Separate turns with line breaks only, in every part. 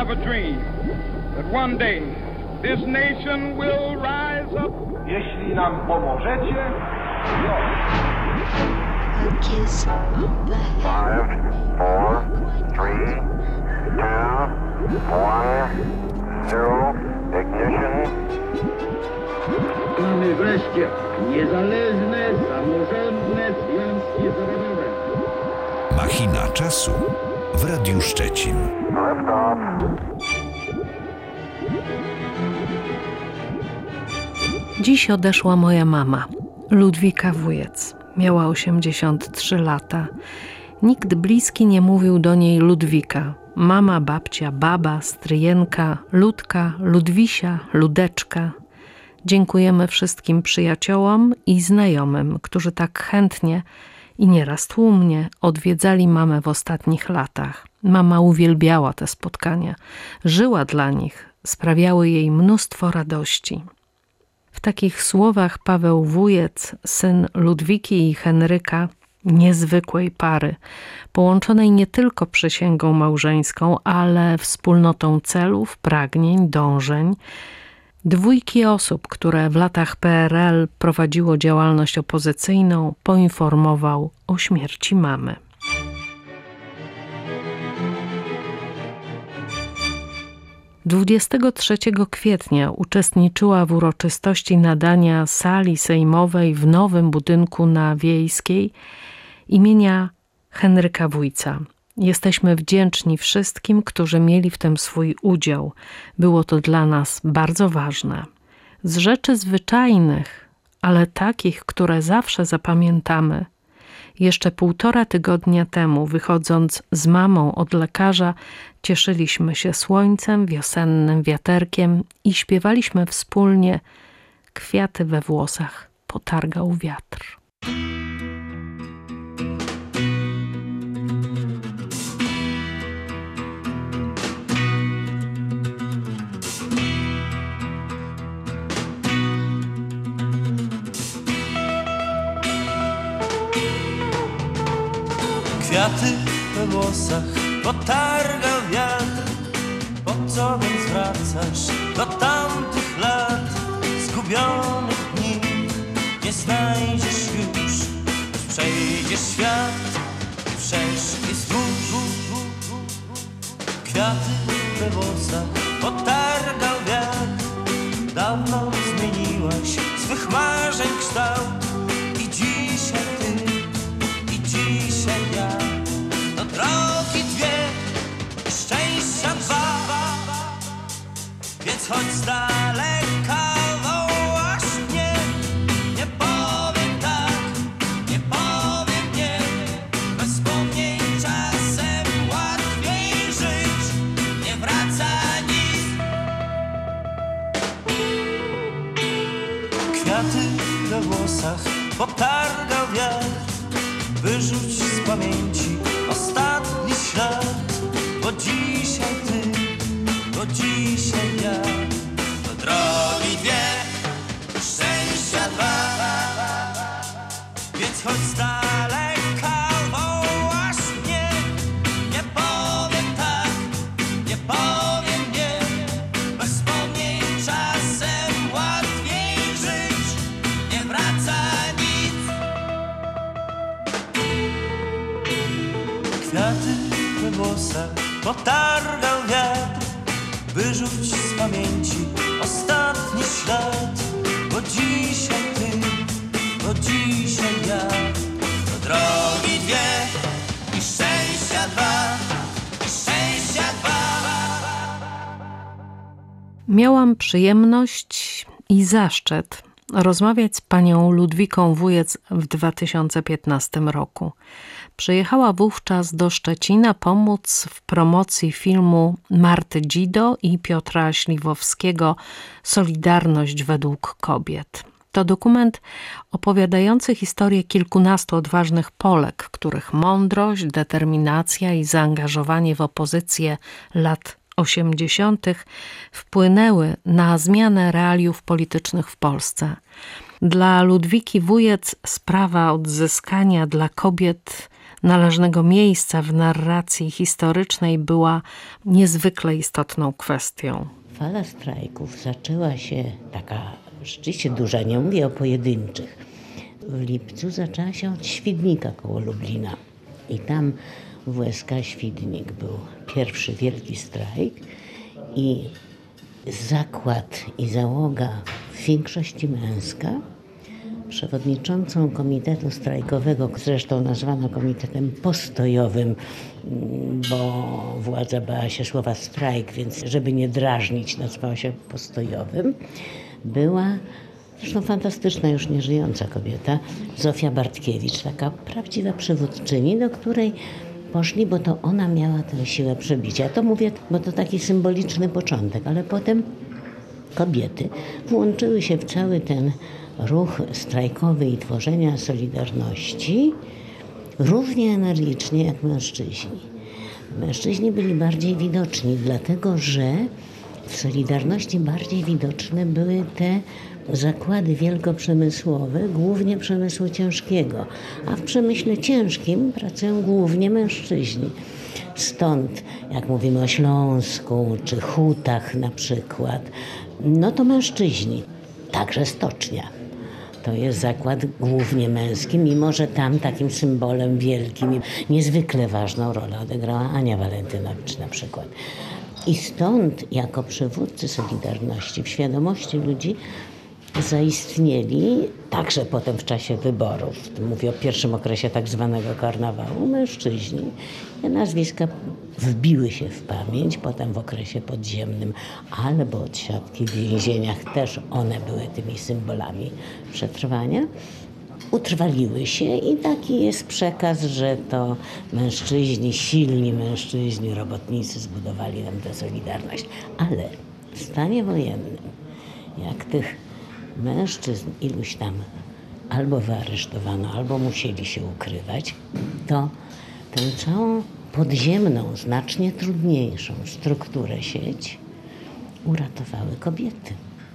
have a dream that one day this nation will rise up.
Jeśli nam pomożecie,
A kiss on the head.
5, 4, 3, 2, 1, 0, ignition.
Mamy wreszcie niezależne, samorządne związki zawodowe.
Machina czasu w Radiu Szczecin.
Lift off.
Dziś odeszła moja mama, Ludwika Wujec. Miała 83 lata. Nikt bliski nie mówił do niej Ludwika. Mama, babcia, baba, stryjenka, Ludka, Ludwisia, Ludeczka. Dziękujemy wszystkim przyjaciołom i znajomym, którzy tak chętnie i nieraz tłumnie odwiedzali mamę w ostatnich latach. Mama uwielbiała te spotkania, żyła dla nich, sprawiały jej mnóstwo radości. W takich słowach Paweł Wujec, syn Ludwiki i Henryka, niezwykłej pary, połączonej nie tylko przysięgą małżeńską, ale wspólnotą celów, pragnień, dążeń, dwójki osób, które w latach PRL prowadziło działalność opozycyjną, poinformował o śmierci mamy. Dwudziestego 3 kwietnia uczestniczyła w uroczystości nadania sali sejmowej w nowym budynku na Wiejskiej imienia Henryka Wujca. Jesteśmy wdzięczni wszystkim, którzy mieli w tym swój udział. Było to dla nas bardzo ważne. Z rzeczy zwyczajnych, ale takich, które zawsze zapamiętamy. Jeszcze 1,5 tygodnia temu, wychodząc z mamą od lekarza, cieszyliśmy się słońcem, wiosennym wiaterkiem i śpiewaliśmy wspólnie Kwiaty we włosach potargał wiatr.
Kwiaty we włosach potargał wiatr. Po co więc wracasz do tamtych lat? Zgubionych dni nie znajdziesz już. Przejdziesz świat i wszeszki zbóż. Kwiaty we włosach potargał wiatr. Dawno zmieniłaś swych marzeń kształt. I dzisiaj ty, i dzisiaj ja. Do drogi dwie, szczęścia dwa. Więc chodź z daleka, wołasz mnie. Nie powiem tak, nie powiem nie. Bez wspomnień czasem łatwiej żyć. Nie wraca nic. Kwiaty we włosach potargał wiatr. Wyrzuć z pamięci ostatni ślad. Bo dzisiaj ty, bo dzisiaj ja. Do drogi dwie, szczęścia dwa. Więc chodź z daleka, wołasz mnie. Nie powiem tak, nie powiem nie. Bez wspomnień czasem łatwiej żyć. Nie wraca nic. Kwiaty we włosach potargał wiatr. Wyrzuć z pamięci ostatni ślad. Bo dzisiaj ty, bo dzisiaj ja. Do drogi dwie i szczęścia dwa, i szczęścia dwa.
Miałam przyjemność i zaszczyt rozmawiać z panią Ludwiką Wujec w 2015 roku. Przyjechała wówczas do Szczecina pomóc w promocji filmu Marty Dzido i Piotra Śliwowskiego Solidarność według kobiet. To dokument opowiadający historię kilkunastu odważnych Polek, których mądrość, determinacja i zaangażowanie w opozycję lat 80. wpłynęły na zmianę realiów politycznych w Polsce. Dla Ludwiki Wujec sprawa odzyskania dla kobiet należnego miejsca w narracji historycznej była niezwykle istotną kwestią.
Fala strajków zaczęła się taka rzeczywiście duża, nie mówię o pojedynczych. W lipcu zaczęła się od Świdnika koło Lublina i tam w WSK Świdnik był pierwszy wielki strajk i zakład i załoga w większości męska. Przewodniczącą komitetu strajkowego, zresztą nazwano komitetem postojowym, bo władza bała się słowa strajk, więc żeby nie drażnić, nazwała się postojowym, była zresztą fantastyczna, już nieżyjąca kobieta, Zofia Bartkiewicz, taka prawdziwa przywódczyni, do której poszli, bo to ona miała tę siłę przebicia. To mówię, bo to taki symboliczny początek, ale potem kobiety włączyły się w cały ten ruch strajkowy i tworzenia Solidarności równie energicznie jak mężczyźni. Mężczyźni byli bardziej widoczni, dlatego że w Solidarności bardziej widoczne były te zakłady wielkoprzemysłowe, głównie przemysłu ciężkiego, a w przemyśle ciężkim pracują głównie mężczyźni. Stąd, jak mówimy o Śląsku czy hutach na przykład, no to mężczyźni, także stocznia. To jest zakład głównie męski, mimo że tam takim symbolem wielkim i niezwykle ważną rolę odegrała Ania Walentynowicz na przykład. I stąd jako przywódcy Solidarności w świadomości ludzi zaistnieli, także potem w czasie wyborów, mówię o pierwszym okresie tak zwanego karnawału, mężczyźni. Te nazwiska wbiły się w pamięć, potem w okresie podziemnym albo odsiadki w więzieniach też one były tymi symbolami przetrwania. Utrwaliły się i taki jest przekaz, że to mężczyźni, silni mężczyźni, robotnicy zbudowali nam tę Solidarność. Ale w stanie wojennym, jak tych mężczyzn iluś tam albo wyaresztowano, albo musieli się ukrywać, to tę całą podziemną, znacznie trudniejszą strukturę sieć uratowały kobiety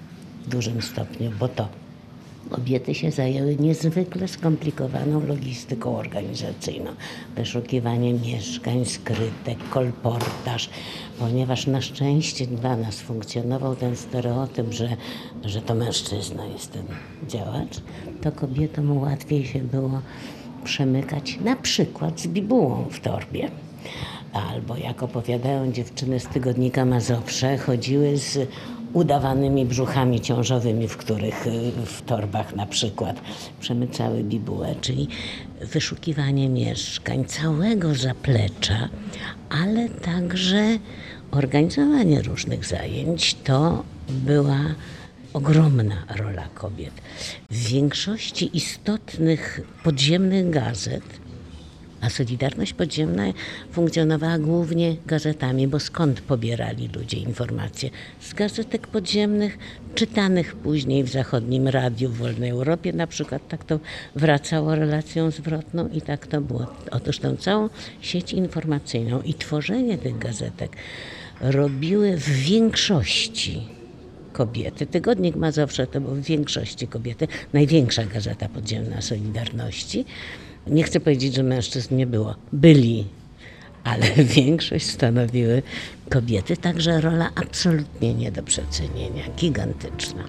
w dużym stopniu, bo to kobiety się zajęły niezwykle skomplikowaną logistyką organizacyjną. Wyszukiwanie mieszkań, skrytek, kolportaż, ponieważ na szczęście dla nas funkcjonował ten stereotyp, że to mężczyzna jest ten działacz, to kobietom łatwiej się było przemykać na przykład z bibułą w torbie. Albo jak opowiadają dziewczyny z tygodnika Mazowsze, chodziły z udawanymi brzuchami ciążowymi, w których w torbach na przykład przemycały bibułę, czyli wyszukiwanie mieszkań, całego zaplecza, ale także organizowanie różnych zajęć. To była ogromna rola kobiet. W większości istotnych podziemnych gazet, a Solidarność Podziemna funkcjonowała głównie gazetami, bo skąd pobierali ludzie informacje? Z gazetek podziemnych, czytanych później w zachodnim radiu w Wolnej Europie na przykład. Tak to wracało relacją zwrotną i tak to było. Otóż tę całą sieć informacyjną i tworzenie tych gazetek robiły w większości kobiety. Tygodnik Mazowsze to był w większości kobiety, największa gazeta podziemna Solidarności. Nie chcę powiedzieć, że mężczyzn nie było. Byli, ale większość stanowiły kobiety. Także rola absolutnie nie do przecenienia, gigantyczna.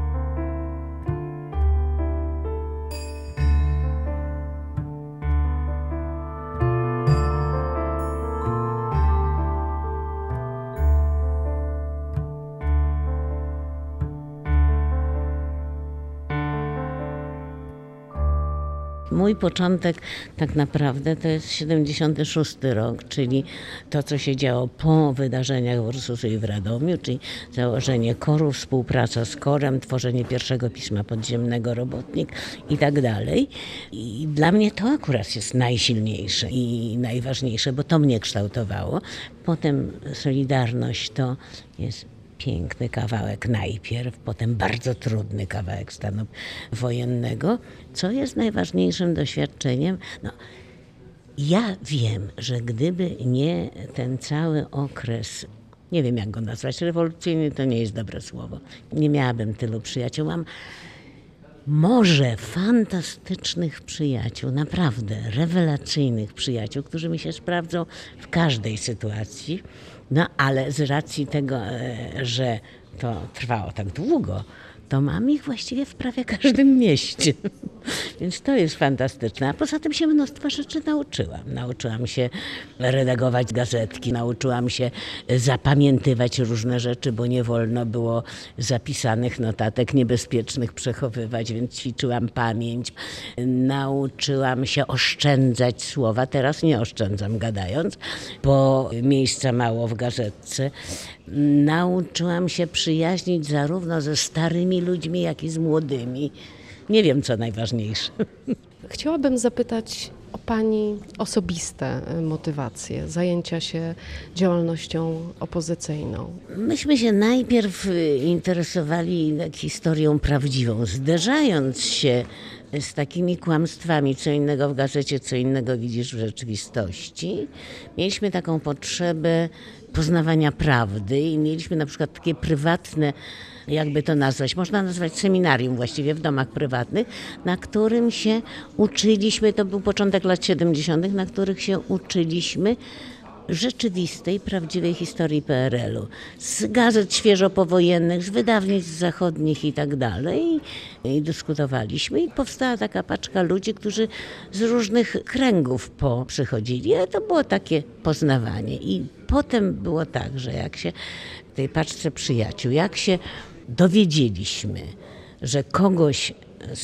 Mój początek tak naprawdę to jest 76 rok, czyli to, co się działo po wydarzeniach w Ursusu i w Radomiu, czyli założenie KOR-u, współpraca z KOR-em, tworzenie pierwszego pisma podziemnego Robotnik i tak dalej. I dla mnie to akurat jest najsilniejsze i najważniejsze, bo to mnie kształtowało. Potem Solidarność to jest piękny kawałek najpierw, potem bardzo trudny kawałek stanu wojennego. Co jest najważniejszym doświadczeniem? No, ja wiem, że gdyby nie ten cały okres, nie wiem jak go nazwać, rewolucyjny to nie jest dobre słowo, nie miałabym tylu przyjaciół. Mam morze fantastycznych przyjaciół, naprawdę rewelacyjnych przyjaciół, którzy mi się sprawdzą w każdej sytuacji. No ale z racji tego, że to trwało tak długo, to mam ich właściwie w prawie każdym mieście. Więc to jest fantastyczne. A poza tym się mnóstwo rzeczy nauczyłam. Nauczyłam się redagować gazetki, nauczyłam się zapamiętywać różne rzeczy, bo nie wolno było zapisanych notatek niebezpiecznych przechowywać, więc ćwiczyłam pamięć. Nauczyłam się oszczędzać słowa. Teraz nie oszczędzam gadając, bo miejsca mało w gazetce. Nauczyłam się przyjaźnić zarówno ze starymi ludźmi, jak i z młodymi. Nie wiem, co najważniejsze.
Chciałabym zapytać o Pani osobiste motywacje zajęcia się działalnością opozycyjną.
Myśmy się najpierw interesowali historią prawdziwą, zderzając się z takimi kłamstwami, co innego w gazecie, co innego widzisz w rzeczywistości. Mieliśmy taką potrzebę poznawania prawdy i mieliśmy na przykład takie prywatne, jakby to nazwać, można nazwać seminarium właściwie w domach prywatnych, na którym się uczyliśmy, to był początek lat 70., na których się uczyliśmy rzeczywistej, prawdziwej historii PRL-u. Z gazet świeżo powojennych, z wydawnictw zachodnich i tak dalej. I dyskutowaliśmy i powstała taka paczka ludzi, którzy z różnych kręgów przychodzili. Ale to było takie poznawanie. I potem było tak, że jak się w tej paczce przyjaciół, jak się dowiedzieliśmy, że kogoś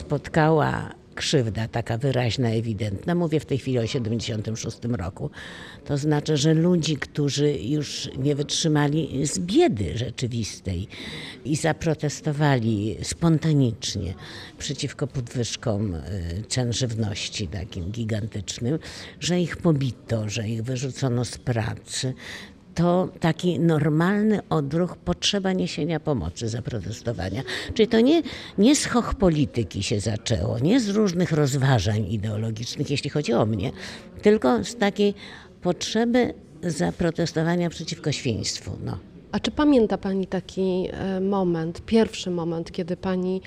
spotkała krzywda taka wyraźna, ewidentna, mówię w tej chwili o 76 roku, to znaczy, że ludzi, którzy już nie wytrzymali z biedy rzeczywistej i zaprotestowali spontanicznie przeciwko podwyżkom cen żywności takim gigantycznym, że ich pobito, że ich wyrzucono z pracy, to taki normalny odruch, potrzeba niesienia pomocy, zaprotestowania. Czyli to nie z hoch polityki się zaczęło, nie z różnych rozważań ideologicznych, jeśli chodzi o mnie, tylko z takiej potrzeby zaprotestowania przeciwko świństwu. No.
A czy pamięta Pani taki moment, pierwszy moment, kiedy Pani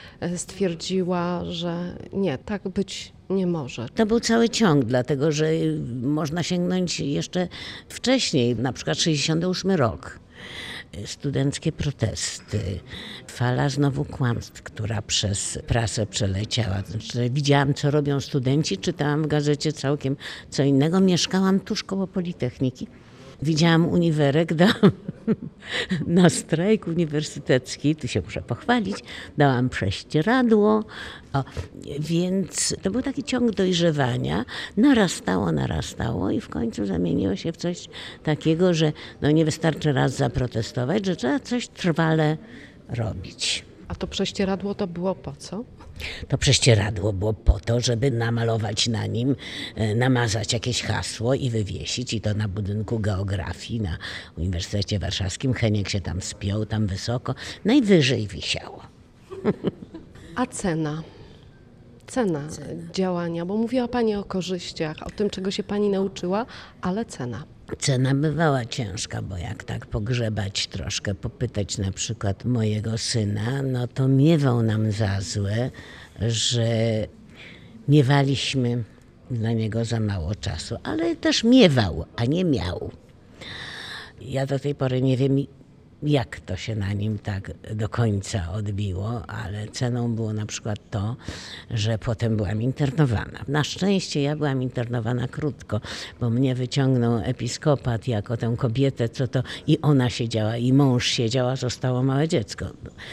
stwierdziła, że nie, tak być nie może?
To był cały ciąg, dlatego że można sięgnąć jeszcze wcześniej, na przykład 68 rok. Studenckie protesty, fala znowu kłamstw, która przez prasę przeleciała. Znaczy, widziałam, co robią studenci, czytałam w gazecie całkiem co innego. Mieszkałam tuż koło Politechniki. Widziałam uniwerek, dałam na strajk uniwersytecki, tu się muszę pochwalić, dałam prześcieradło, więc to był taki ciąg dojrzewania, narastało i w końcu zamieniło się w coś takiego, że nie wystarczy raz zaprotestować, że trzeba coś trwale robić.
A to prześcieradło to było po co?
To prześcieradło było po to, żeby namalować na nim, namazać jakieś hasło i wywiesić. I to na budynku geografii na Uniwersytecie Warszawskim. Heniek się tam spiął, tam wysoko. Najwyżej wisiało.
A cena działania, bo mówiła Pani o korzyściach, o tym, czego się Pani nauczyła, ale cena.
Cena bywała ciężka, bo jak tak pogrzebać troszkę, popytać na przykład mojego syna, no to miewał nam za złe, że miewaliśmy dla niego za mało czasu, ale też miewał, a nie miał. Ja do tej pory nie wiem, jak to się na nim tak do końca odbiło, ale ceną było na przykład to, że potem byłam internowana. Na szczęście ja byłam internowana krótko, bo mnie wyciągnął episkopat jako tę kobietę, co to i ona siedziała, i mąż siedział, a zostało małe dziecko.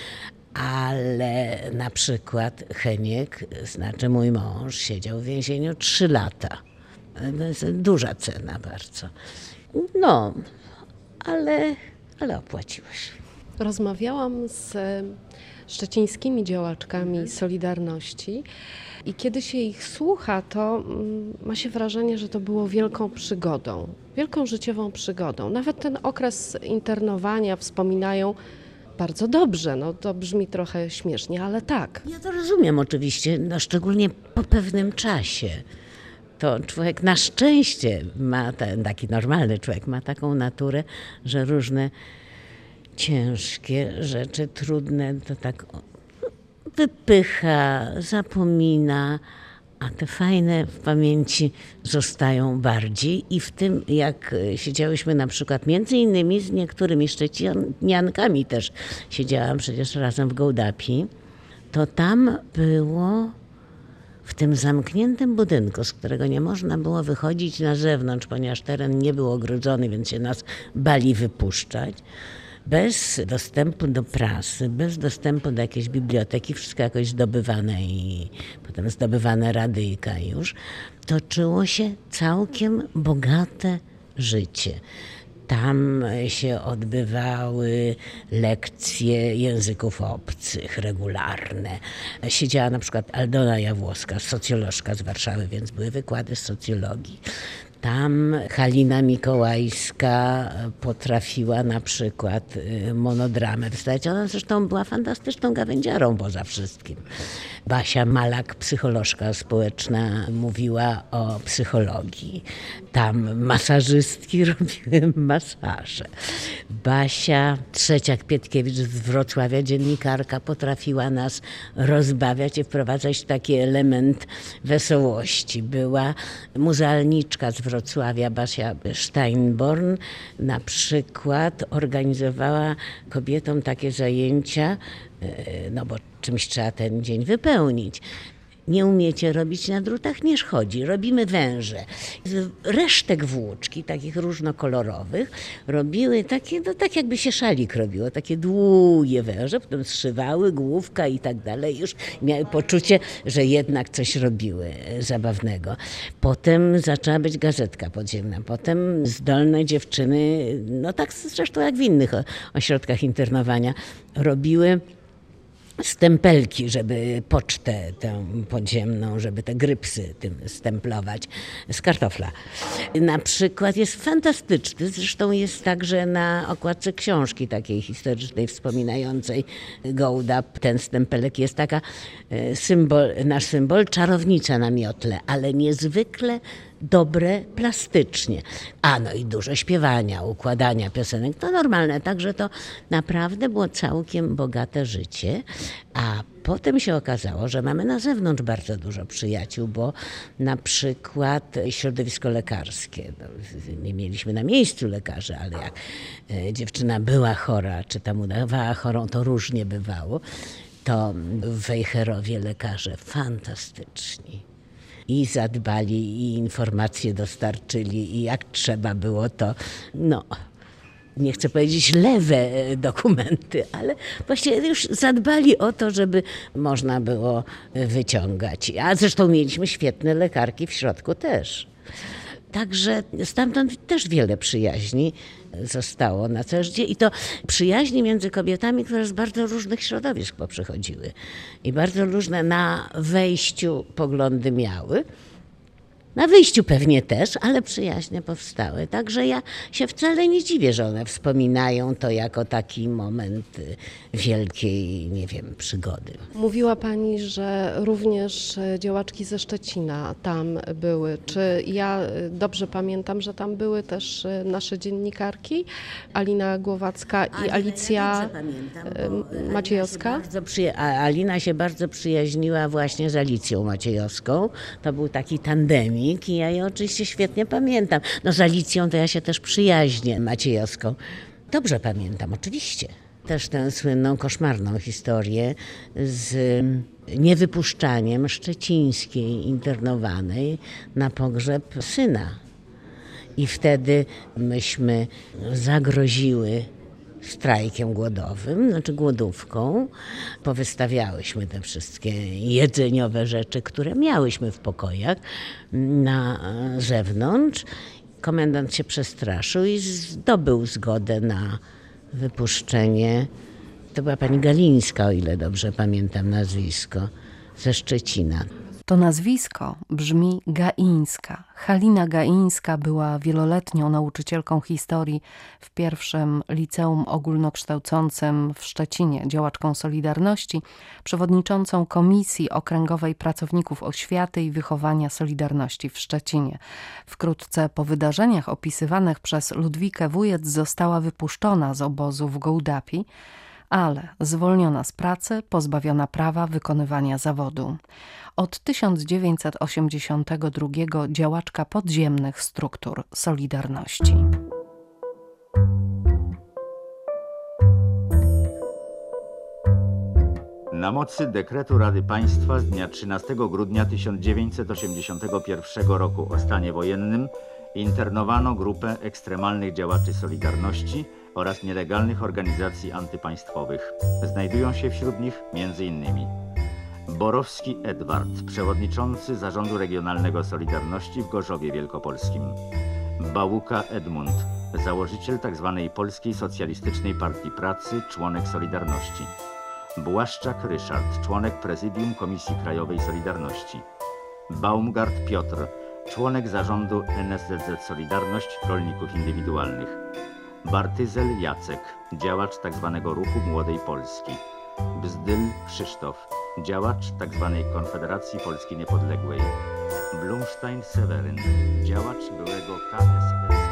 Ale na przykład Heniek, znaczy mój mąż, siedział w więzieniu 3 lata. To jest duża cena bardzo. No, ale opłaciło się.
Rozmawiałam z szczecińskimi działaczkami Solidarności i kiedy się ich słucha, to ma się wrażenie, że to było wielką przygodą, wielką życiową przygodą. Nawet ten okres internowania wspominają bardzo dobrze, to brzmi trochę śmiesznie, ale tak.
Ja to rozumiem oczywiście, szczególnie po pewnym czasie. To człowiek na szczęście ma, taki normalny człowiek ma taką naturę, że różne ciężkie rzeczy, trudne, to tak wypycha, zapomina, a te fajne w pamięci zostają bardziej. I w tym, jak siedziałyśmy na przykład między innymi z niektórymi szczeciniankami też siedziałam przecież razem w Gołdapi, to tam było w tym zamkniętym budynku, z którego nie można było wychodzić na zewnątrz, ponieważ teren nie był ogrodzony, więc się nas bali wypuszczać. Bez dostępu do prasy, bez dostępu do jakiejś biblioteki, wszystko jakoś zdobywane i potem zdobywane radyjka już, toczyło się całkiem bogate życie. Tam się odbywały lekcje języków obcych, regularne. Siedziała na przykład Aldona Jawłowska, socjolożka z Warszawy, więc były wykłady z socjologii. Tam Halina Mikołajska potrafiła na przykład monodramę wstawiać. Ona zresztą była fantastyczną gawędziarą poza wszystkim. Basia Malak, psycholożka społeczna, mówiła o psychologii. Tam masażystki robiły masaże. Basia Trzeciak-Pietkiewicz z Wrocławia, dziennikarka, potrafiła nas rozbawiać i wprowadzać taki element wesołości. Była muzealniczka z Wrocławia, Basia Steinborn, na przykład organizowała kobietom takie zajęcia, no bo czymś trzeba ten dzień wypełnić. Nie umiecie robić na drutach? Nie szkodzi. Robimy węże. Z resztek włóczki, takich różnokolorowych, robiły takie, no tak jakby się szalik robiło, takie długie węże, potem zszywały, główka i tak dalej. Już miały poczucie, że jednak coś robiły zabawnego. Potem zaczęła być gazetka podziemna. Potem zdolne dziewczyny, no tak zresztą jak w innych ośrodkach internowania, robiły stempelki, żeby pocztę tę podziemną, żeby te grypsy tym stemplować z kartofla. Na przykład jest fantastyczny, zresztą jest także na okładce książki takiej historycznej wspominającej Gołdap. Ten stempelek jest taka nasz symbol, czarownica na miotle, ale niezwykle dobre plastycznie. No i dużo śpiewania, układania piosenek, to normalne, także to naprawdę było całkiem bogate życie. A potem się okazało, że mamy na zewnątrz bardzo dużo przyjaciół, bo na przykład środowisko lekarskie. Nie mieliśmy na miejscu lekarzy, ale jak dziewczyna była chora, czy tam udawała chorą, to różnie bywało, to w Wejherowie lekarze fantastyczni. I zadbali, i informacje dostarczyli, i jak trzeba było to, nie chcę powiedzieć lewe dokumenty, ale właściwie już zadbali o to, żeby można było wyciągać. A zresztą mieliśmy świetne lekarki w środku też. Także stamtąd też wiele przyjaźni zostało na całe życie i to przyjaźni między kobietami, które z bardzo różnych środowisk poprzychodziły i bardzo różne na wejściu poglądy miały. Na wyjściu pewnie też, ale przyjaźnie powstały. Także ja się wcale nie dziwię, że one wspominają to jako taki moment wielkiej, przygody.
Mówiła pani, że również działaczki ze Szczecina tam były. Czy ja dobrze pamiętam, że tam były też nasze dziennikarki? Alina Głowacka i Alicja Maciejowska?
Alina się bardzo przyjaźniła właśnie z Alicją Maciejowską. To był taki tandemik i ja je oczywiście świetnie pamiętam. Z Alicją to ja się też przyjaźnię Maciejowską. Dobrze pamiętam, oczywiście. Też tę słynną, koszmarną historię z niewypuszczaniem szczecińskiej internowanej na pogrzeb syna. I wtedy myśmy zagroziły strajkiem głodowym, głodówką. Powystawiałyśmy te wszystkie jedzeniowe rzeczy, które miałyśmy w pokojach na zewnątrz. Komendant się przestraszył i zdobył zgodę na wypuszczenie. To była pani Galińska, o ile dobrze pamiętam nazwisko, ze Szczecina.
To nazwisko brzmi Gaińska. Halina Gaińska była wieloletnią nauczycielką historii w pierwszym liceum ogólnokształcącym w Szczecinie, działaczką Solidarności, przewodniczącą Komisji Okręgowej Pracowników Oświaty i Wychowania Solidarności w Szczecinie. Wkrótce po wydarzeniach opisywanych przez Ludwikę Wujec została wypuszczona z obozu w Gołdapi, ale zwolniona z pracy, pozbawiona prawa wykonywania zawodu. Od 1982 działaczka podziemnych struktur Solidarności.
Na mocy dekretu Rady Państwa z dnia 13 grudnia 1981 roku o stanie wojennym internowano grupę ekstremalnych działaczy Solidarności oraz nielegalnych organizacji antypaństwowych. Znajdują się wśród nich m.in. Borowski Edward, przewodniczący Zarządu Regionalnego Solidarności w Gorzowie Wielkopolskim. Bałuka Edmund, założyciel tzw. Polskiej Socjalistycznej Partii Pracy, członek Solidarności. Błaszczak Ryszard, członek Prezydium Komisji Krajowej Solidarności. Baumgart Piotr, członek zarządu NSZZ Solidarność Rolników Indywidualnych. Bartyzel Jacek, działacz tzw. Ruchu Młodej Polski. Bzdyl Krzysztof, działacz tzw. Konfederacji Polski Niepodległej. Blumstein Seweryn, działacz byłego KSS.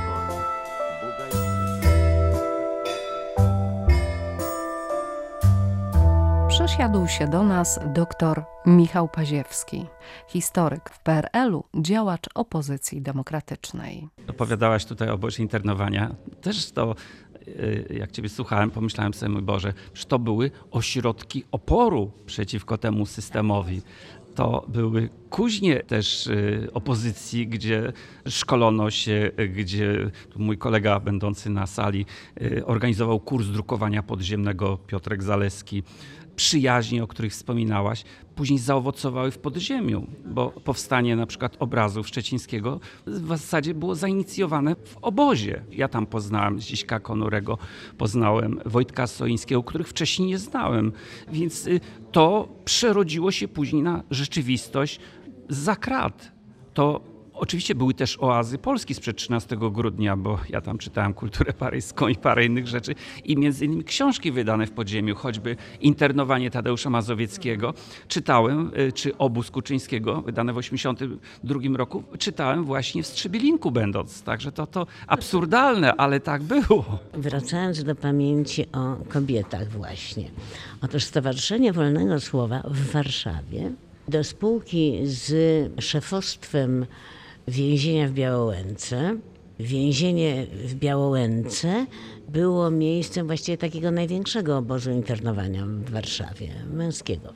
Przysiadł się do nas dr Michał Paziewski, historyk w PRL-u, działacz opozycji demokratycznej.
Opowiadałaś tutaj o obozie internowania. Też to, jak ciebie słuchałem, pomyślałem sobie, mój Boże, że to były ośrodki oporu przeciwko temu systemowi. To były kuźnie też opozycji, gdzie szkolono się, gdzie mój kolega będący na sali organizował kurs drukowania podziemnego, Piotrek Zaleski. Przyjaźnie, o których wspominałaś, później zaowocowały w podziemiu, bo powstanie na przykład obrazu Szczecińskiego w zasadzie było zainicjowane w obozie. Ja tam poznałem Zdziśka Konurego, poznałem Wojtka Soińskiego, których wcześniej nie znałem, więc to przerodziło się później na rzeczywistość zza krat. To oczywiście były też oazy Polski sprzed 13 grudnia, bo ja tam czytałem kulturę paryską i parę innych rzeczy i między innymi książki wydane w podziemiu, choćby Internowanie Tadeusza Mazowieckiego czytałem, czy Obóz Kuczyńskiego, wydane w 1982 roku, czytałem właśnie w Strzybielinku będąc. Także to absurdalne, ale tak było.
Wracając do pamięci o kobietach właśnie. Otóż Stowarzyszenie Wolnego Słowa w Warszawie do spółki z szefostwem więzienia w Białołęce. Więzienie w Białołęce było miejscem właściwie takiego największego internowania w Warszawie, męskiego.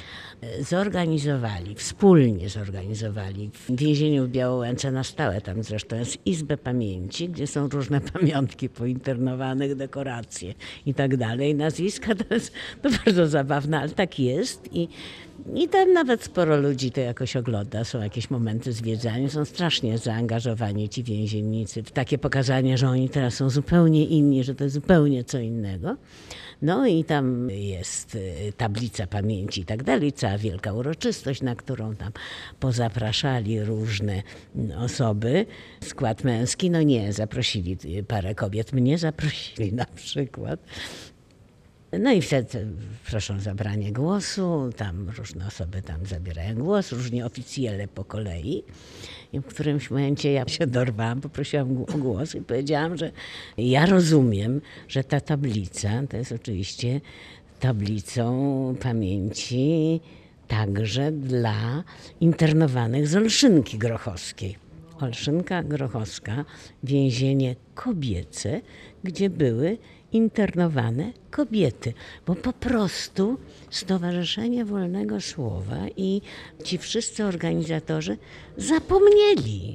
Wspólnie zorganizowali w więzieniu w Białołęce na stałe, tam zresztą jest Izbę Pamięci, gdzie są różne pamiątki pointernowanych, dekoracje i tak dalej. Nazwiska to bardzo zabawne, ale tak jest i tam nawet sporo ludzi to jakoś ogląda. Są jakieś momenty zwiedzania, są strasznie zaangażowani ci więziennicy w takie pokazanie, że oni teraz są zupełnie inni, że to jest zupełnie co innego. No i tam jest tablica pamięci i tak dalej, cała wielka uroczystość, na którą tam pozapraszali różne osoby. Skład męski, no nie, zaprosili parę kobiet, mnie zaprosili na przykład. No i wtedy proszą o zabranie głosu, tam różne osoby tam zabierają głos, różni oficjele po kolei. I w którymś momencie ja się dorwałam, poprosiłam o głos i powiedziałam, że ja rozumiem, że ta tablica to jest oczywiście tablicą pamięci także dla internowanych z Olszynki Grochowskiej. Olszynka Grochowska, więzienie kobiece, gdzie były internowane kobiety, bo po prostu Stowarzyszenie Wolnego Słowa i ci wszyscy organizatorzy zapomnieli,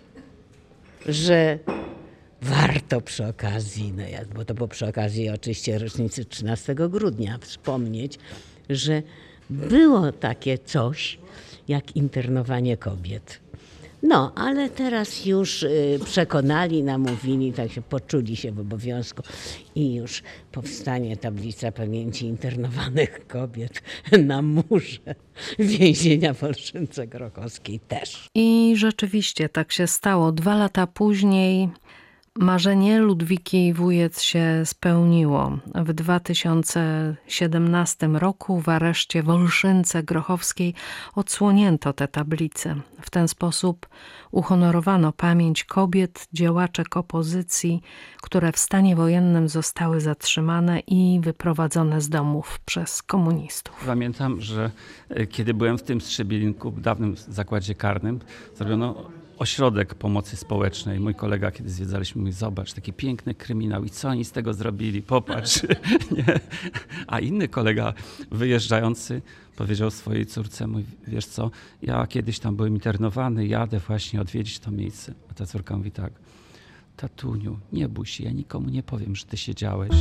że warto przy okazji, bo to było przy okazji oczywiście rocznicy 13 grudnia, wspomnieć, że było takie coś jak internowanie kobiet. No, ale teraz już przekonali, namówili, tak się poczuli się w obowiązku i już powstanie tablica pamięci internowanych kobiet na murze więzienia w Olszynce Grochowskiej też.
I rzeczywiście tak się stało. 2 lata później Marzenie Ludwiki Wujec się spełniło. W 2017 roku w areszcie w Olszynce Grochowskiej odsłonięto tę tablicę. W ten sposób uhonorowano pamięć kobiet, działaczek opozycji, które w stanie wojennym zostały zatrzymane i wyprowadzone z domów przez komunistów.
Pamiętam, że kiedy byłem w tym Strzebielinku, w dawnym zakładzie karnym, zrobiono ośrodek pomocy społecznej. Mój kolega, kiedy zwiedzaliśmy, mówi: zobacz, taki piękny kryminał i co oni z tego zrobili, popatrz. Nie. A inny kolega wyjeżdżający powiedział swojej córce: mówi, wiesz co, ja kiedyś tam byłem internowany, jadę właśnie odwiedzić to miejsce. A ta córka mówi tak: tatuniu, nie bój się, ja nikomu nie powiem, że ty siedziałeś.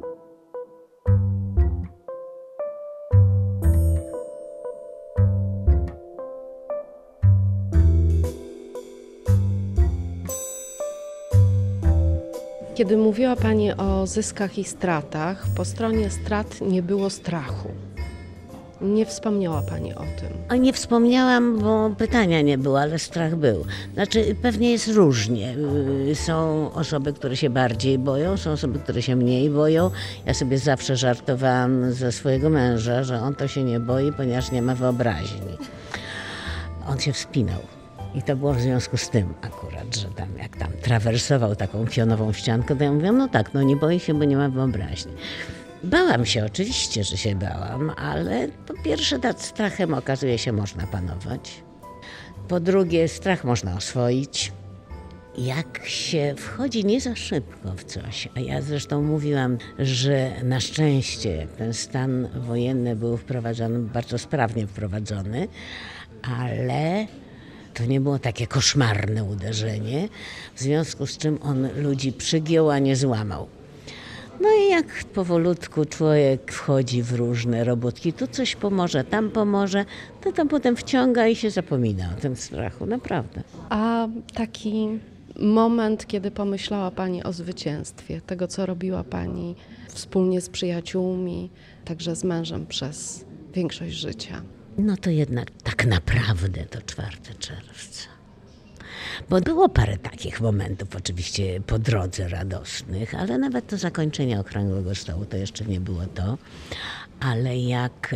Kiedy mówiła Pani o zyskach i stratach, po stronie strat nie było strachu. Nie wspomniała Pani o tym.
Nie wspomniałam, bo pytania nie było, ale strach był. Znaczy, pewnie jest różnie. Są osoby, które się bardziej boją, są osoby, które się mniej boją. Ja sobie zawsze żartowałam ze swojego męża, że on to się nie boi, ponieważ nie ma wyobraźni. On się wspinał. I to było w związku z tym akurat, że tam jak tam trawersował taką pionową ściankę, to ja mówiłam, no tak, no nie boi się, bo nie ma wyobraźni. Bałam się, oczywiście, że się bałam, ale po pierwsze nad strachem okazuje się można panować. Po drugie, strach można oswoić. Jak się wchodzi nie za szybko w coś, a ja zresztą mówiłam, że na szczęście jak ten stan wojenny był wprowadzony, bardzo sprawnie wprowadzony, ale to nie było takie koszmarne uderzenie, w związku z czym on ludzi przygiął, a nie złamał. No i jak powolutku człowiek wchodzi w różne robótki, tu coś pomoże, tam pomoże, to tam potem wciąga i się zapomina o tym strachu, naprawdę.
A taki moment, kiedy pomyślała Pani o zwycięstwie, tego co robiła Pani wspólnie z przyjaciółmi, także z mężem przez większość życia?
No to jednak tak naprawdę to 4 czerwca. Bo było parę takich momentów oczywiście po drodze radosnych, ale nawet to zakończenie Okrągłego Stołu to jeszcze nie było to. Ale jak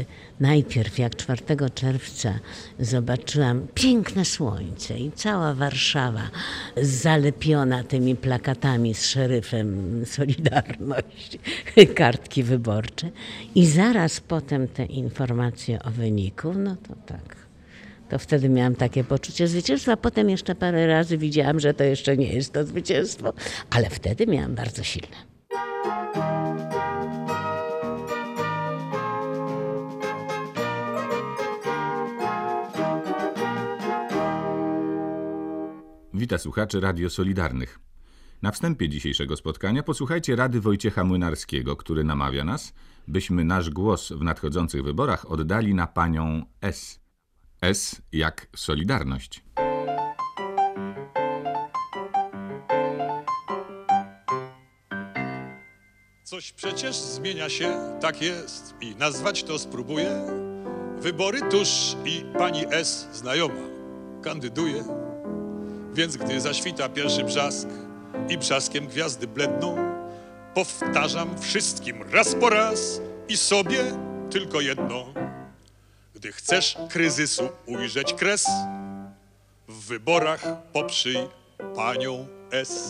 4 czerwca zobaczyłam piękne słońce i cała Warszawa zalepiona tymi plakatami z szeryfem Solidarność, kartki wyborcze i zaraz potem te informacje o wyniku, no to tak. To wtedy miałam takie poczucie zwycięstwa. Potem jeszcze parę razy widziałam, że to jeszcze nie jest to zwycięstwo, ale wtedy miałam bardzo silne.
Wita słuchaczy Radio Solidarnych. Na wstępie dzisiejszego spotkania posłuchajcie rady Wojciecha Młynarskiego, który namawia nas, byśmy nasz głos w nadchodzących wyborach oddali na panią S. S jak Solidarność.
Coś przecież zmienia się, tak jest i nazwać to spróbuję. Wybory tuż i pani S znajoma kandyduje. Więc gdy zaświta pierwszy brzask i brzaskiem gwiazdy bledną, powtarzam wszystkim raz po raz i sobie tylko jedno. Gdy chcesz kryzysu ujrzeć kres, w wyborach poprzyj panią S.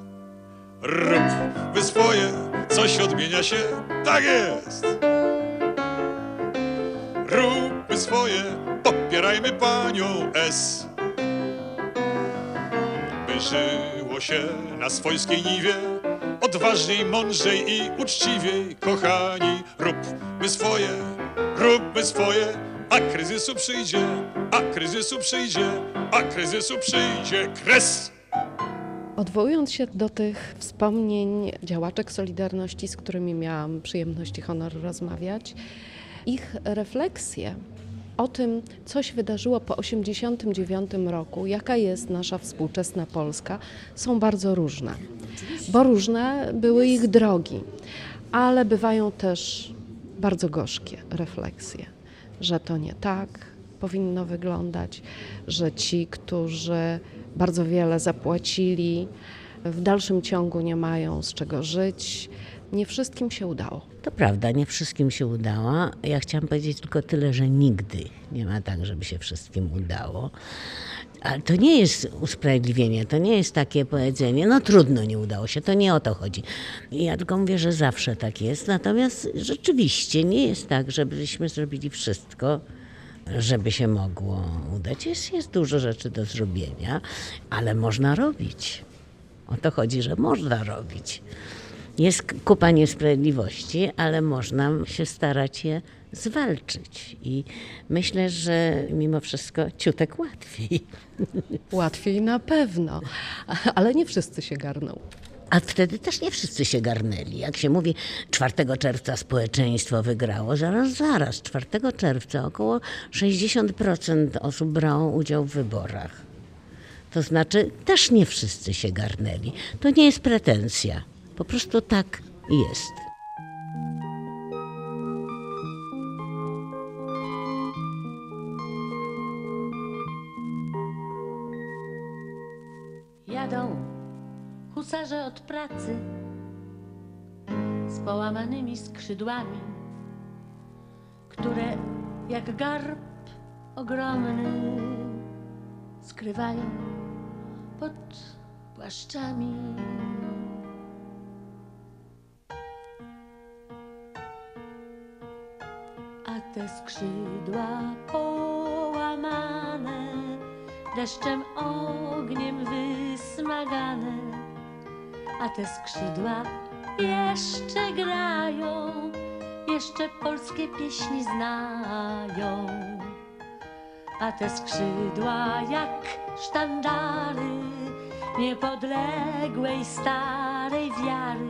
Rób swoje, coś odmienia się, tak jest. Róbmy swoje, popierajmy panią S. By żyło się na swojskiej niwie, odważniej, mądrzej i uczciwiej, kochani. Róbmy swoje, a kryzysu przyjdzie, a kryzysu przyjdzie, a kryzysu przyjdzie kres.
Odwołując się do tych wspomnień działaczek Solidarności, z którymi miałam przyjemność i honor rozmawiać, ich refleksje o tym, co się wydarzyło po 1989 roku, jaka jest nasza współczesna Polska, są bardzo różne. Bo różne były ich drogi, ale bywają też bardzo gorzkie refleksje, że to nie tak powinno wyglądać, że ci, którzy bardzo wiele zapłacili, w dalszym ciągu nie mają z czego żyć. Nie wszystkim się udało.
To prawda, nie wszystkim się udało. Ja chciałam powiedzieć tylko tyle, że nigdy nie ma tak, żeby się wszystkim udało. Ale to nie jest usprawiedliwienie, to nie jest takie powiedzenie, no trudno, nie udało się, to nie o to chodzi. Ja tylko mówię, że zawsze tak jest, natomiast rzeczywiście nie jest tak, żebyśmy zrobili wszystko, żeby się mogło udać. Jest dużo rzeczy do zrobienia, ale można robić. O to chodzi, że można robić. Jest kupa niesprawiedliwości, ale można się starać je zwalczyć. I myślę, że mimo wszystko ciutek łatwiej.
Łatwiej na pewno, ale nie wszyscy się garną.
A wtedy też nie wszyscy się garnęli. Jak się mówi, 4 czerwca społeczeństwo wygrało, zaraz. 4 czerwca około 60% osób brało udział w wyborach. To znaczy też nie wszyscy się garnęli. To nie jest pretensja. Po prostu tak jest.
Jadą husarze od pracy z połamanymi skrzydłami, które jak garb ogromny skrywają pod płaszczami. A te skrzydła połamane, deszczem, ogniem wysmagane, a te skrzydła jeszcze grają, jeszcze polskie pieśni znają. A te skrzydła jak sztandary niepodległej starej wiary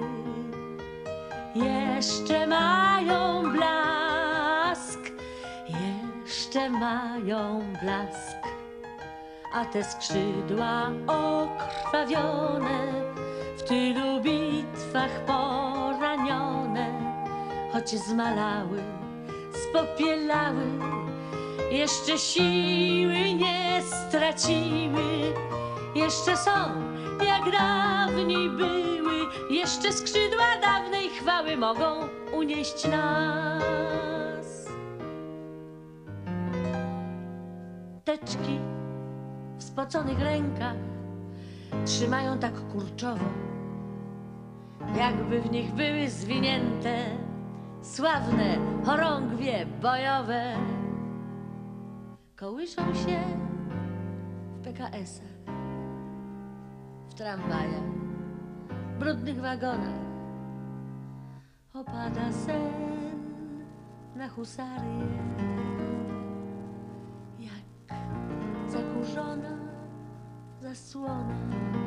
jeszcze mają blask, jeszcze mają blask. A te skrzydła okrwawione, w tylu bitwach poranione, choć zmalały, spopielały, jeszcze siły nie straciły, jeszcze są jak dawniej były, jeszcze skrzydła dawnej chwały mogą unieść nas. Teczki w spoconych rękach trzymają tak kurczowo, jakby w nich były zwinięte sławne chorągwie bojowe. Kołyszą się w PKS-ach, w tramwajach, brudnych wagonach. Opada sen na husarię, jak zakurzona zasłona.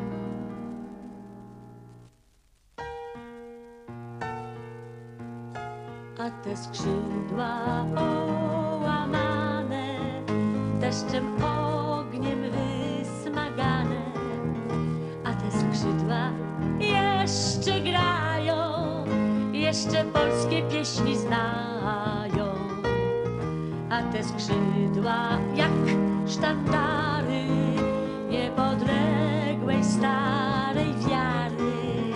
A te skrzydła połamane, deszczem, ogniem wysmagane, a te skrzydła jeszcze grają, jeszcze polskie pieśni znają. A te skrzydła jak sztandary niepodległej starej wiary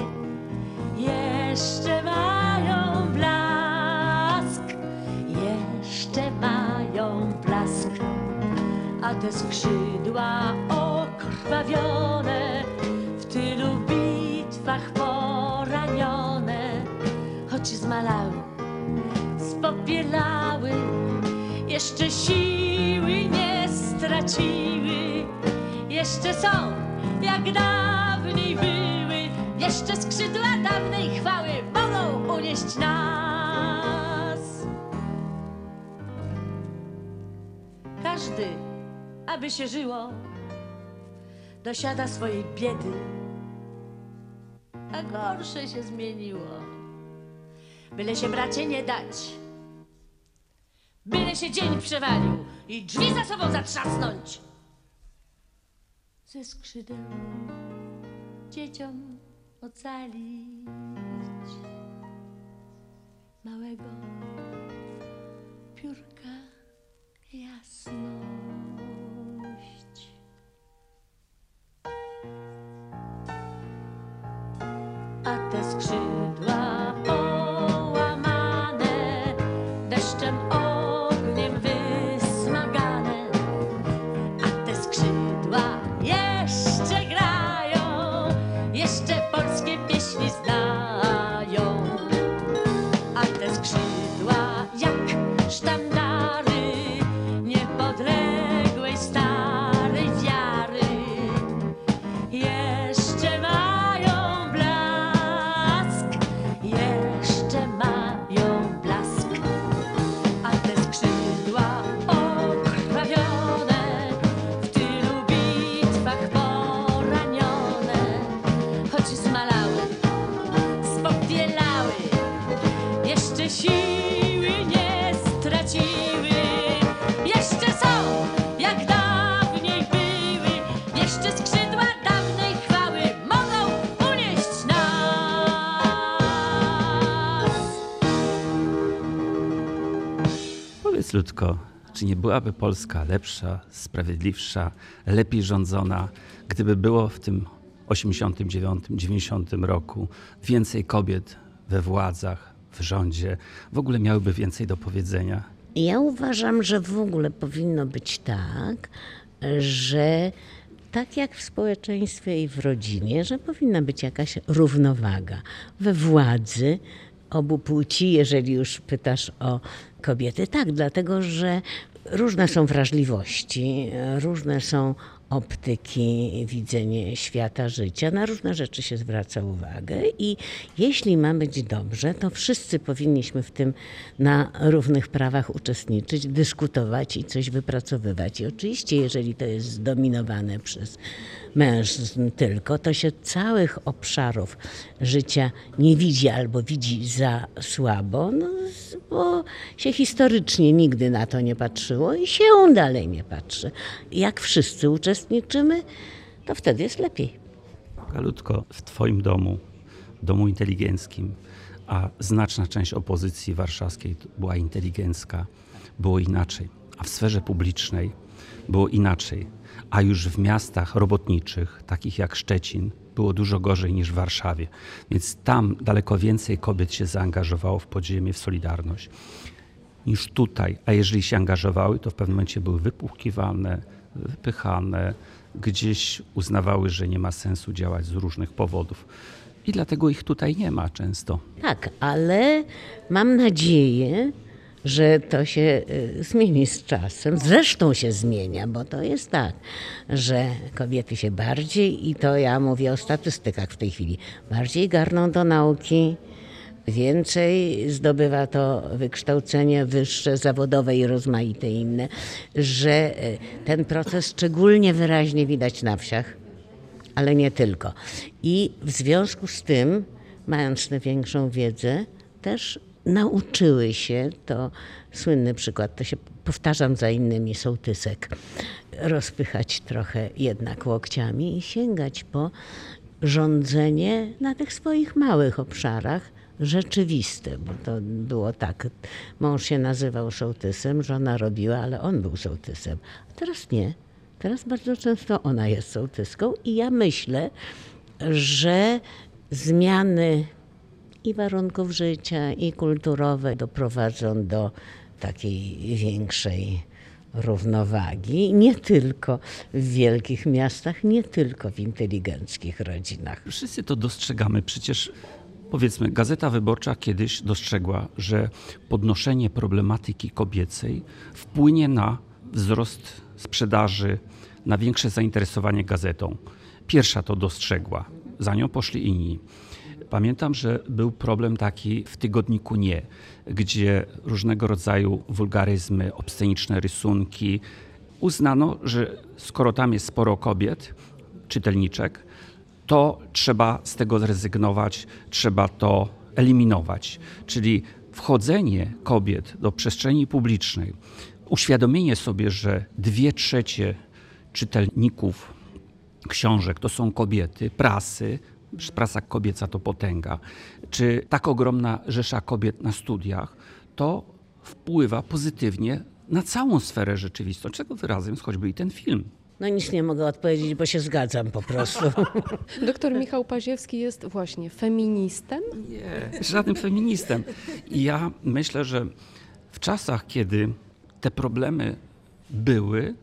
jeszcze mają blask, jeszcze mają blask. A te skrzydła okrwawione, w tylu bitwach poranione, choć zmalały, spopielały, jeszcze siły nie straciły, jeszcze są jak dawniej były, jeszcze skrzydła dawnej chwały mogą unieść nas. Każdy, aby się żyło, dosiada swojej biedy, a gorsze się zmieniło. Byle się, bracie, nie dać, byle się dzień przewalił i drzwi za sobą zatrzasnąć. Ze skrzydeł dzieciom ocalić małego piórka jasność.
Powiedz, Ludko, czy nie byłaby Polska lepsza, sprawiedliwsza, lepiej rządzona, gdyby było w tym 89-90 roku więcej kobiet we władzach, w rządzie, w ogóle miałyby więcej do powiedzenia?
Ja uważam, że w ogóle powinno być tak, że tak jak w społeczeństwie i w rodzinie, że powinna być jakaś równowaga we władzy obu płci, jeżeli już pytasz o kobiety. Tak, dlatego że różne są wrażliwości, różne są optyki, widzenie świata, życia. Na różne rzeczy się zwraca uwagę i jeśli ma być dobrze, to wszyscy powinniśmy w tym na równych prawach uczestniczyć, dyskutować i coś wypracowywać. I oczywiście, jeżeli to jest zdominowane przez mężczyzn tylko, to się całych obszarów życia nie widzi albo widzi za słabo, bo się historycznie nigdy na to nie patrzyło i się dalej nie patrzy. Jak wszyscy uczestniczymy, to wtedy jest lepiej.
Galutko, w twoim domu inteligenckim, a znaczna część opozycji warszawskiej była inteligencka, było inaczej. A w sferze publicznej było inaczej. A już w miastach robotniczych, takich jak Szczecin, było dużo gorzej niż w Warszawie. Więc tam daleko więcej kobiet się zaangażowało w podziemie, w Solidarność niż tutaj. A jeżeli się angażowały, to w pewnym momencie były wypłukiwane, wypychane, gdzieś uznawały, że nie ma sensu działać z różnych powodów. I dlatego ich tutaj nie ma często.
Tak, ale mam nadzieję, że to się zmieni z czasem. Zresztą się zmienia, bo to jest tak, że kobiety się bardziej, i to ja mówię o statystykach w tej chwili, bardziej garną do nauki, więcej zdobywa to wykształcenie wyższe, zawodowe i rozmaite inne, że ten proces szczególnie wyraźnie widać na wsiach, ale nie tylko. I w związku z tym, mając tę większą wiedzę, też nauczyły się, to słynny przykład, to się powtarzam za innymi, sołtysek, rozpychać trochę jednak łokciami i sięgać po rządzenie na tych swoich małych obszarach rzeczywiste, bo to było tak, mąż się nazywał sołtysem, żona robiła, ale on był sołtysem. A teraz nie. Teraz bardzo często ona jest sołtyską i ja myślę, że zmiany i warunków życia, i kulturowe doprowadzą do takiej większej równowagi. Nie tylko w wielkich miastach, nie tylko w inteligenckich rodzinach.
Wszyscy to dostrzegamy. Przecież powiedzmy, Gazeta Wyborcza kiedyś dostrzegła, że podnoszenie problematyki kobiecej wpłynie na wzrost sprzedaży, na większe zainteresowanie gazetą. Pierwsza to dostrzegła, za nią poszli inni. Pamiętam, że był problem taki w tygodniku Nie, gdzie różnego rodzaju wulgaryzmy, obsceniczne rysunki. Uznano, że skoro tam jest sporo kobiet, czytelniczek, to trzeba z tego zrezygnować, trzeba to eliminować. Czyli wchodzenie kobiet do przestrzeni publicznej, uświadomienie sobie, że 2/3 czytelników książek to są kobiety, prasy, prasa kobieca to potęga, czy tak ogromna rzesza kobiet na studiach, to wpływa pozytywnie na całą sferę rzeczywistości, czego wyrazem jest choćby i ten film.
No nic nie mogę odpowiedzieć, bo się zgadzam po prostu.
Doktor Michał Paziewski jest właśnie feministem?
Nie, żadnym feministem. I ja myślę, że w czasach, kiedy te problemy były,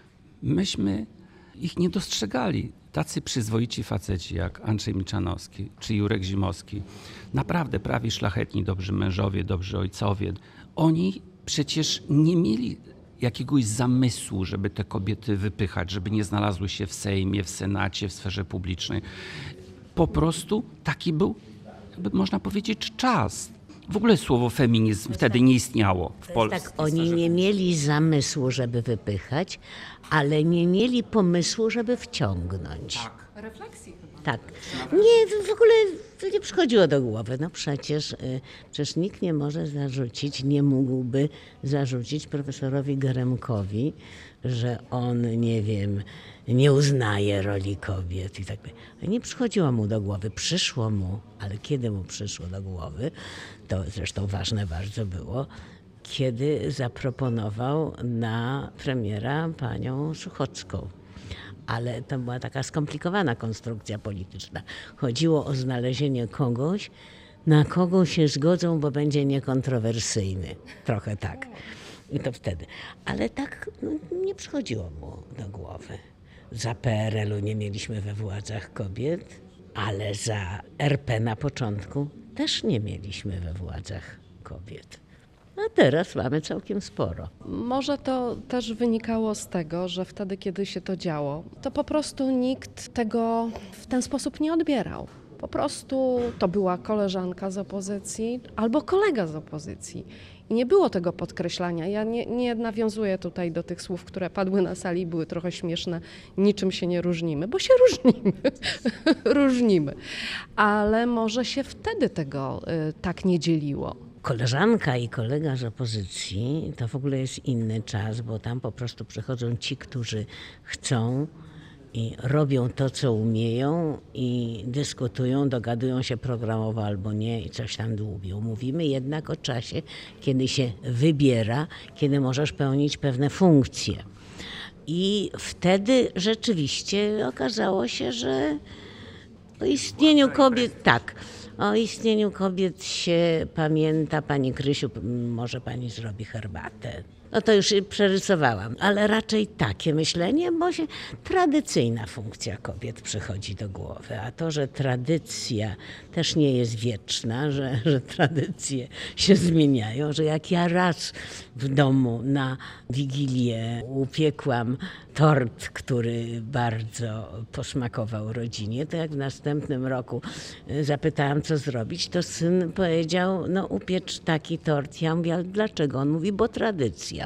myśmy ich nie dostrzegali. Tacy przyzwoici faceci jak Andrzej Milczanowski czy Jurek Zimowski, naprawdę prawi szlachetni, dobrzy mężowie, dobrzy ojcowie, oni przecież nie mieli jakiegoś zamysłu, żeby te kobiety wypychać, żeby nie znalazły się w Sejmie, w Senacie, w sferze publicznej. Po prostu taki był, można powiedzieć, czas. W ogóle słowo feminizm wtedy nie istniało w Polsce.
Tak, oni nie mieli zamysłu, żeby wypychać, ale nie mieli pomysłu, żeby wciągnąć.
Tak.
Refleksji chyba.
Tak. Nie, w ogóle to nie przychodziło do głowy. No przecież nikt nie może zarzucić, nie mógłby zarzucić profesorowi Geremkowi, że on, nie wiem, nie uznaje roli kobiet i tak dalej. Nie przychodziło mu do głowy, przyszło mu, ale kiedy mu przyszło do głowy, to zresztą ważne bardzo było, kiedy zaproponował na premiera panią Suchocką. Ale to była taka skomplikowana konstrukcja polityczna. Chodziło o znalezienie kogoś, na kogo się zgodzą, bo będzie niekontrowersyjny. Trochę tak. I to wtedy. Ale tak nie przychodziło mu do głowy. Za PRL-u nie mieliśmy we władzach kobiet, ale za RP na początku też nie mieliśmy we władzach kobiet. A teraz mamy całkiem sporo.
Może to też wynikało z tego, że wtedy, kiedy się to działo, to po prostu nikt tego w ten sposób nie odbierał. Po prostu to była koleżanka z opozycji albo kolega z opozycji. I nie było tego podkreślania. Ja nie nawiązuję tutaj do tych słów, które padły na sali, były trochę śmieszne. Niczym się nie różnimy, bo się różnimy. Różnimy. Ale może się wtedy tego tak nie dzieliło.
Koleżanka i kolega z opozycji to w ogóle jest inny czas, bo tam po prostu przychodzą ci, którzy chcą i robią to, co umieją i dyskutują, dogadują się programowo albo nie i coś tam dłubią. Mówimy jednak o czasie, kiedy się wybiera, kiedy możesz pełnić pewne funkcje. I wtedy rzeczywiście okazało się, że o istnieniu kobiet, tak, o istnieniu kobiet się pamięta. Pani Krysiu, może pani zrobi herbatę. No to już przerysowałam, ale raczej takie myślenie, bo się tradycyjna funkcja kobiet przychodzi do głowy. A to, że tradycja też nie jest wieczna, że tradycje się zmieniają, że jak ja raz w domu na Wigilię upiekłam tort, który bardzo posmakował rodzinie, to jak w następnym roku zapytałam, co zrobić, to syn powiedział, no upiecz taki tort. Ja mówię, ale dlaczego? On mówi, bo tradycja.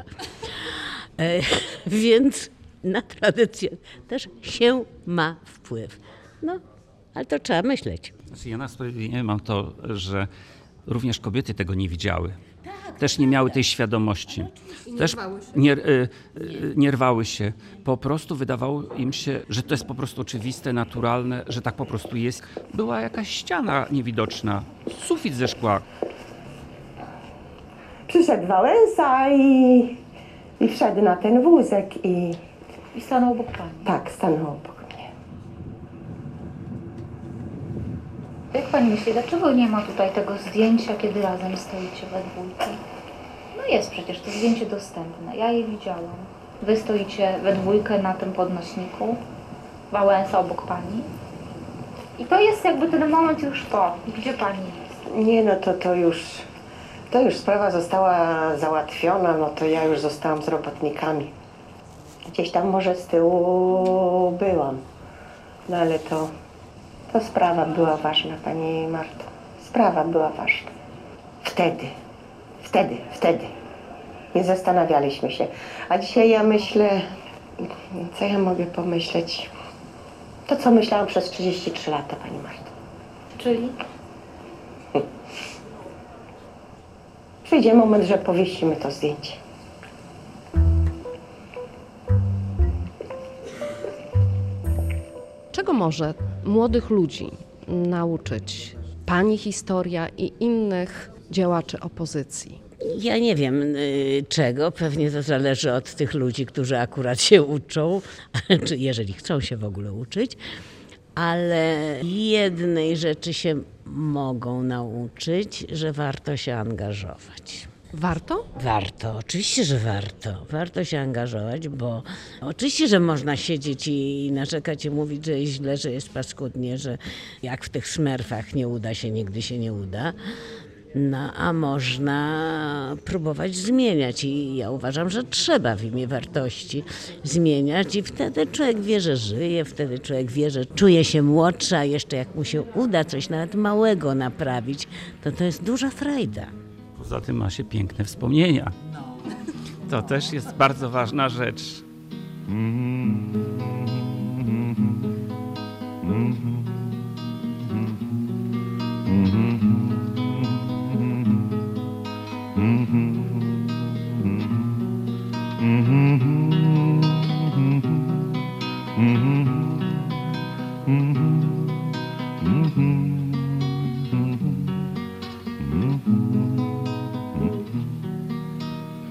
Więc na tradycję też się ma wpływ. No, ale to trzeba myśleć.
Ja na sprawiedliwie mam to, że również kobiety tego nie widziały. Też nie miały tej świadomości. Też nie rwały się. Po prostu wydawało im się, że to jest po prostu oczywiste, naturalne, że tak po prostu jest. Była jakaś ściana niewidoczna, sufit ze szkła.
Przyszedł Wałęsa i wszedł na ten wózek i
stanął obok pani?
Tak, stanął obok mnie.
Jak pani myśli, dlaczego nie ma tutaj tego zdjęcia, kiedy razem stoicie we dwójkę? No jest przecież to zdjęcie dostępne, ja je widziałam. Wy stoicie we dwójkę na tym podnośniku, Wałęsa obok pani. I to jest jakby ten moment już po, gdzie pani jest.
Nie, no to już sprawa została załatwiona, no to ja już zostałam z robotnikami. Gdzieś tam może z tyłu byłam, no ale to sprawa była ważna, pani Marto. Sprawa była ważna. Wtedy. Nie zastanawialiśmy się. A dzisiaj ja myślę, co ja mogę pomyśleć? To, co myślałam przez 33 lata, pani Marto.
Czyli?
Przyjdzie moment, że powiesimy to zdjęcie.
Czego może młodych ludzi nauczyć pani historia i innych działaczy opozycji?
Ja nie wiem czego, pewnie to zależy od tych ludzi, którzy akurat się uczą, czy jeżeli chcą się w ogóle uczyć, ale jednej rzeczy się mogą nauczyć, że warto się angażować.
Warto?
Warto, oczywiście, że warto. Warto się angażować, bo oczywiście, że można siedzieć i narzekać i mówić, że jest źle, że jest paskudnie, że jak w tych Smurfach nie uda się, nigdy się nie uda. No, a można próbować zmieniać i ja uważam, że trzeba w imię wartości zmieniać i wtedy człowiek wie, że żyje, wtedy człowiek wie, że czuje się młodszy, a jeszcze jak mu się uda coś nawet małego naprawić, to jest duża frajda.
Poza tym ma się piękne wspomnienia. To też jest bardzo ważna rzecz.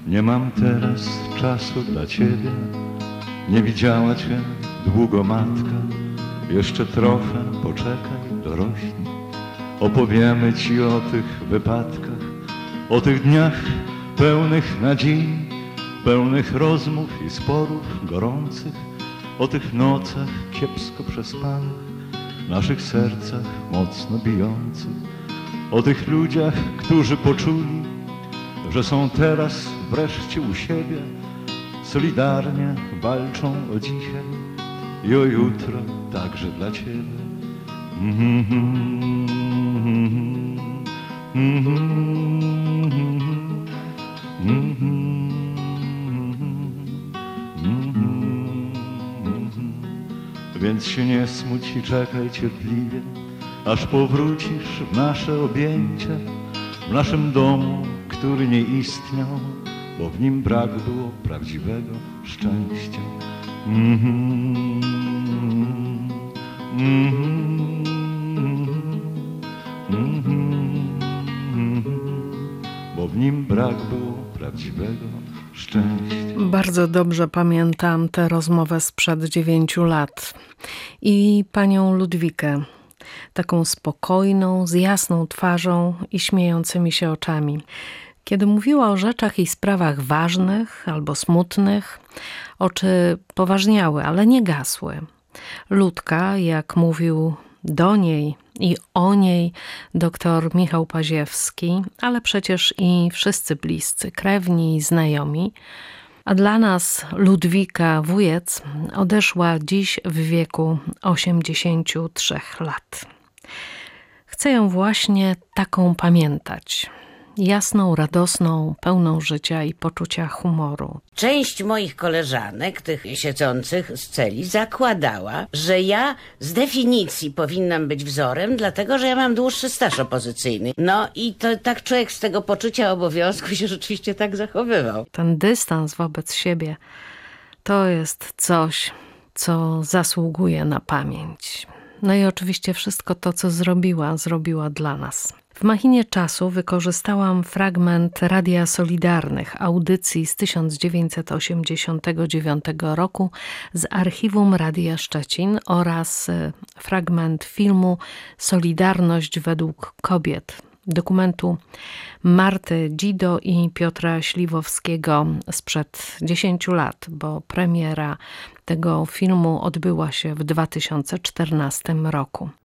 Nie mam teraz czasu dla ciebie, nie widziała cię długo matka. Jeszcze trochę poczekaj, dorośnij. Opowiemy ci o tych wypadkach, o tych dniach pełnych nadziei, pełnych rozmów i sporów gorących, o tych nocach kiepsko przespanych, naszych sercach mocno bijących, o tych ludziach, którzy poczuli, że są teraz wreszcie u siebie, solidarnie walczą o dzisiaj i o jutro także dla ciebie. Więc się nie smuć i czekaj cierpliwie, aż powrócisz w nasze objęcia, w naszym domu, który nie istniał, bo w nim brak było prawdziwego szczęścia. Bo w nim brak było prawdziwego szczęścia.
Bardzo dobrze pamiętam tę rozmowę sprzed 9 lat i panią Ludwikę, taką spokojną, z jasną twarzą i śmiejącymi się oczami. Kiedy mówiła o rzeczach i sprawach ważnych albo smutnych, oczy poważniały, ale nie gasły. Ludka, jak mówił do niej i o niej dr Michał Paziewski, ale przecież i wszyscy bliscy, krewni i znajomi. A dla nas Ludwika Wujec odeszła dziś w wieku 83 lat. Chcę ją właśnie taką pamiętać. Jasną, radosną, pełną życia i poczucia humoru.
Część moich koleżanek, tych siedzących z celi, zakładała, że ja z definicji powinnam być wzorem, dlatego że ja mam dłuższy staż opozycyjny. No i to tak człowiek z tego poczucia obowiązku się rzeczywiście tak zachowywał.
Ten dystans wobec siebie to jest coś, co zasługuje na pamięć. No i oczywiście wszystko to, co zrobiła dla nas. W machinie czasu wykorzystałam fragment Radia Solidarnych, audycji z 1989 roku z archiwum Radia Szczecin oraz fragment filmu Solidarność według kobiet, dokumentu Marty Dzido i Piotra Śliwowskiego sprzed 10 lat, bo premiera tego filmu odbyła się w 2014 roku.